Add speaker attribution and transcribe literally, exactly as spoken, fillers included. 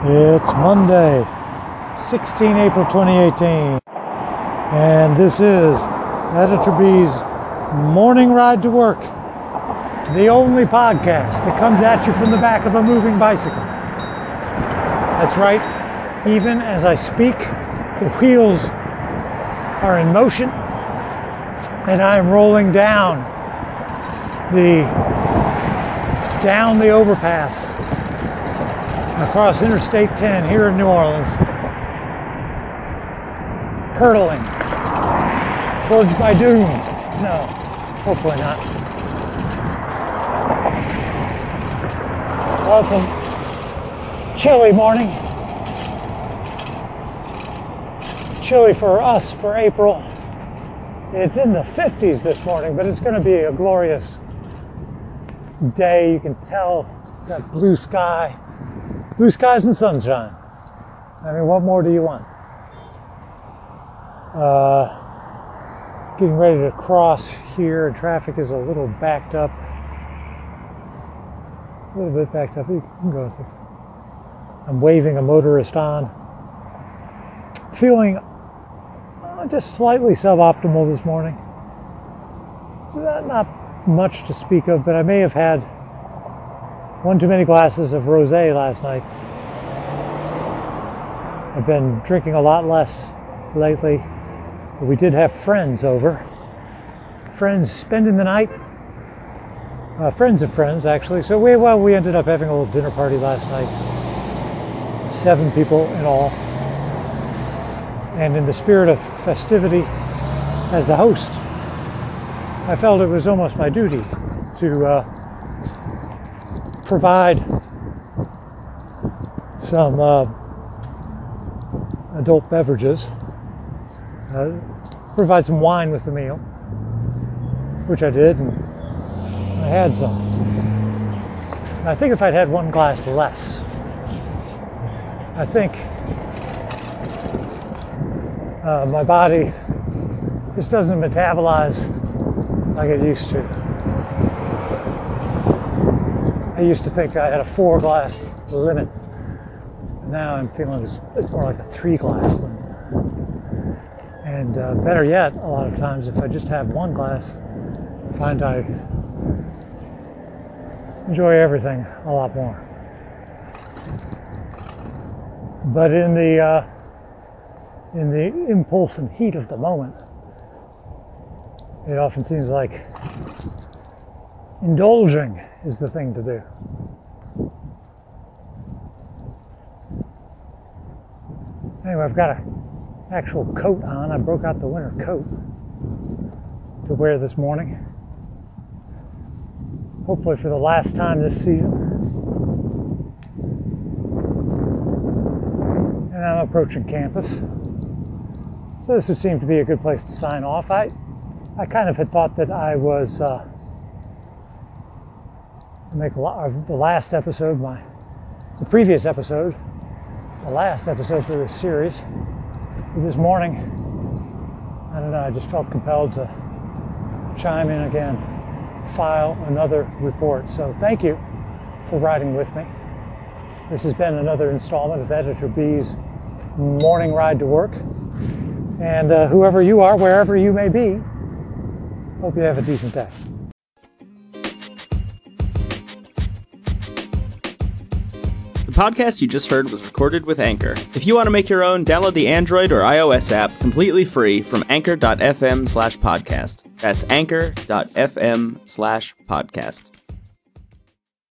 Speaker 1: It's Monday, sixteenth of April twenty eighteen, and this is Editor B's Morning Ride to Work, the only podcast that comes at you from the back of a moving bicycle. That's right, even as I speak, the wheels are in motion, and I am rolling down the down the overpass across Interstate ten here in New Orleans, hurtling towards my doom. No, hopefully not. Well, it's a chilly morning. Chilly for us for April. It's in the fifties this morning, but it's going to be a glorious day. You can tell that blue sky. Blue skies and sunshine. I mean, what more do you want? Uh, getting ready to cross here. Traffic is a little backed up. A little bit backed up. You can go through. I'm waving a motorist on. Feeling uh, just slightly suboptimal this morning. Not, not much to speak of, but I may have had one too many glasses of rosé last night. I've been drinking a lot less lately. But we did have friends over. Friends spending the night. Uh, friends of friends, actually. So we, well, we ended up having a little dinner party last night. Seven people in all. And in the spirit of festivity, as the host, I felt it was almost my duty to uh, provide some uh, adult beverages, uh, provide some wine with the meal, which I did, and I had some. I think if I'd had one glass less, I think uh, my body just doesn't metabolize like it used to. I used to think I had a four glass limit. Now I'm feeling it's, it's more like a three glass limit. And uh, better yet, a lot of times if I just have one glass, I find I enjoy everything a lot more. But in the uh, in the impulse and heat of the moment, it often seems like indulging is the thing to do. Anyway, I've got an actual coat on. I broke out the winter coat to wear this morning. Hopefully for the last time this season. And I'm approaching campus. So this would seem to be a good place to sign off. I, I kind of had thought that I was uh, make a lot of the last episode, my the previous episode, the last episode for this series. This morning, I don't know, I just felt compelled to chime in again, file another report. So thank you for riding with me. This has been another installment of Editor B's Morning Ride to Work. And uh, whoever you are, wherever you may be, hope you have a decent day.
Speaker 2: The podcast you just heard was recorded with Anchor. If you want to make your own, download the Android or iOS app completely free from anchor.fm slash podcast. That's anchor.fm slash podcast.